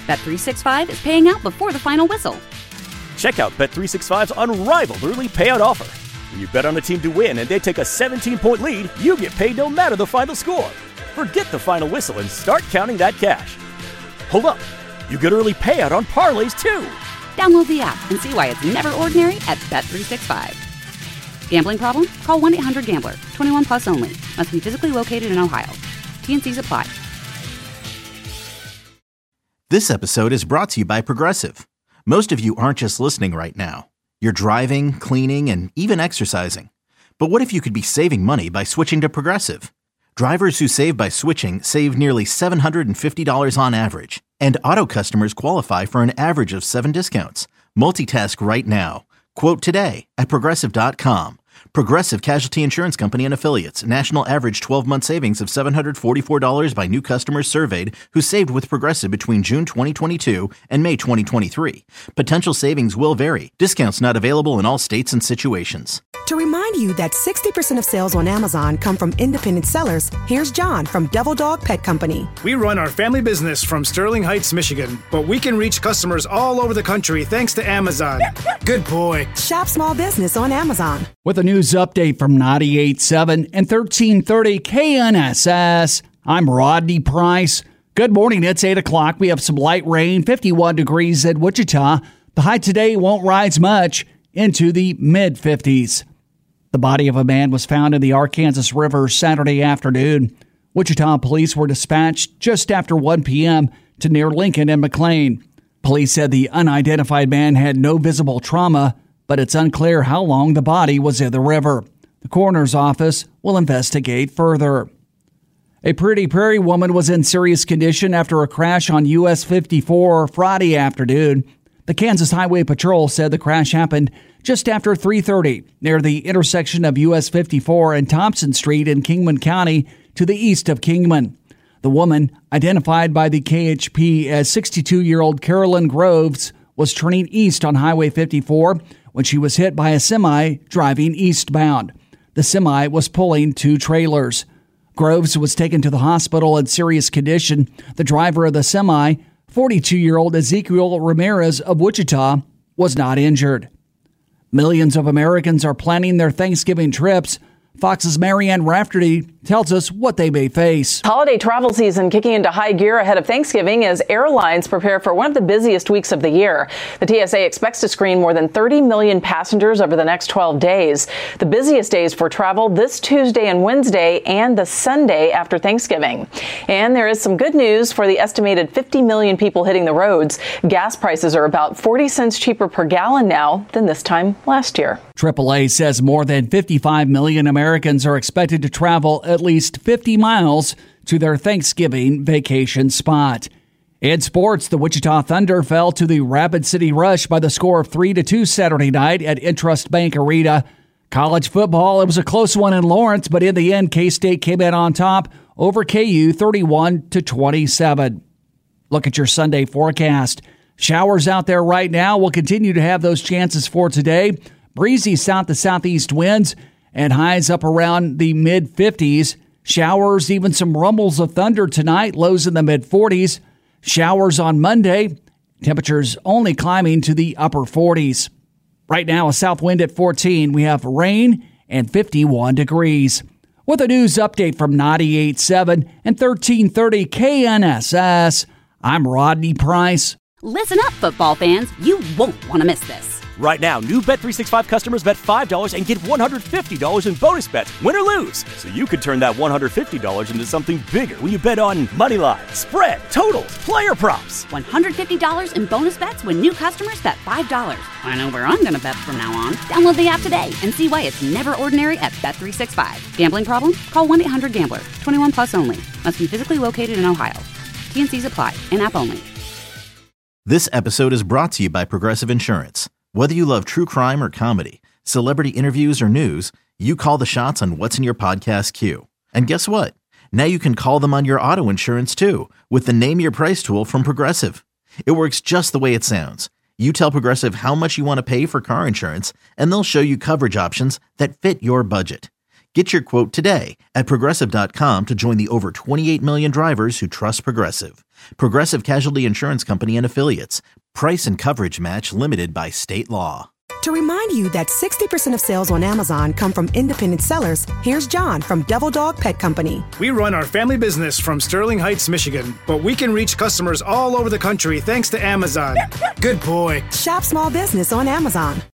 Bet365 is paying out before the final whistle. Check out Bet365's unrivaled early payout offer. When you bet on a team to win and they take a 17-point lead, you get paid no matter the final score. Forget the final whistle and start counting that cash. Hold up. You get early payout on parlays, too. Download the app and see why it's never ordinary at Bet365. Gambling problem? Call 1-800-GAMBLER. 21 plus only. Must be physically located in Ohio. T&Cs apply. This episode is brought to you by Progressive. Most of you aren't just listening right now. You're driving, cleaning, and even exercising. But what if you could be saving money by switching to Progressive? Drivers who save by switching save nearly $750 on average. And auto customers qualify for an average of 7 discounts. Multitask right now. Quote today at Progressive.com. Progressive Casualty Insurance Company and Affiliates. National average 12-month savings of $744 by new customers surveyed who saved with Progressive between June 2022 and May 2023. Potential savings will vary. Discounts not available in all states and situations. To remind you that 60% of sales on Amazon come from independent sellers, here's John from Devil Dog Pet Company. We run our family business from Sterling Heights, Michigan, but we can reach customers all over the country thanks to Amazon. Good boy. Shop small business on Amazon. With a news update from 98.7 and 1330 KNSS, I'm Rodney Price. Good morning. It's 8 o'clock. We have some light rain, 51 degrees at Wichita. The high today won't rise much into the mid-50s. The body of a man was found in the Arkansas River Saturday afternoon. Wichita police were dispatched just after 1 p.m. to near Lincoln and McLean. Police said the unidentified man had no visible trauma, but it's unclear how long the body was in the river. The coroner's office will investigate further. A Pretty Prairie woman was in serious condition after a crash on US 54 Friday afternoon. The Kansas Highway Patrol said the crash happened just after 3:30 near the intersection of US 54 and Thompson Street in Kingman County to the east of Kingman. The woman, identified by the KHP as 62-year-old Carolyn Groves, was turning east on Highway 54 when she was hit by a semi driving eastbound. The semi was pulling 2 trailers. Groves was taken to the hospital in serious condition. The driver of the semi, 42-year-old Ezekiel Ramirez of Wichita, was not injured. Millions of Americans are planning their Thanksgiving trips. Fox's Marianne Rafferty tells us what they may face. Holiday travel season kicking into high gear ahead of Thanksgiving as airlines prepare for one of the busiest weeks of the year. The TSA expects to screen more than 30 million passengers over the next 12 days. The busiest days for travel this Tuesday and Wednesday and the Sunday after Thanksgiving. And there is some good news for the estimated 50 million people hitting the roads. Gas prices are about 40 cents cheaper per gallon now than this time last year. AAA says more than 55 million Americans are expected to travel at least 50 miles to their Thanksgiving vacation spot. In sports, the Wichita Thunder fell to the Rapid City Rush by the score of 3-2 Saturday night at Intrust Bank Arena. College football, it was a close one in Lawrence, but in the end, K-State came out on top over KU 31-27. Look at your Sunday forecast. Showers out there right now. We'll continue to have those chances for today. Breezy south to southeast winds and highs up around the mid-50s. Showers, even some rumbles of thunder tonight, lows in the mid-40s. Showers on Monday, temperatures only climbing to the upper 40s. Right now, a south wind at 14. We have rain and 51 degrees. With a news update from 98.7 and 1330 KNSS, I'm Rodney Price. Listen up, football fans. You won't want to miss this. Right now, new Bet365 customers bet $5 and get $150 in bonus bets, win or lose. So you could turn that $150 into something bigger when you bet on money line, spread, totals, player props. $150 in bonus bets when new customers bet $5. I know where I'm going to bet from now on. Download the app today and see why it's never ordinary at Bet365. Gambling problem? Call 1-800-GAMBLER. 21 plus only. Must be physically located in Ohio. T&Cs apply. In-app only. This episode is brought to you by Progressive Insurance. Whether you love true crime or comedy, celebrity interviews or news, you call the shots on what's in your podcast queue. And guess what? Now you can call them on your auto insurance too with the Name Your Price tool from Progressive. It works just the way it sounds. You tell Progressive how much you want to pay for car insurance, and they'll show you coverage options that fit your budget. Get your quote today at Progressive.com to join the over 28 million drivers who trust Progressive. Progressive Casualty Insurance Company and Affiliates. Price and coverage match limited by state law. To remind you that 60% of sales on Amazon come from independent sellers, here's John from Devil Dog Pet Company. We run our family business from Sterling Heights, Michigan, but we can reach customers all over the country thanks to Amazon. Good boy. Shop small business on Amazon.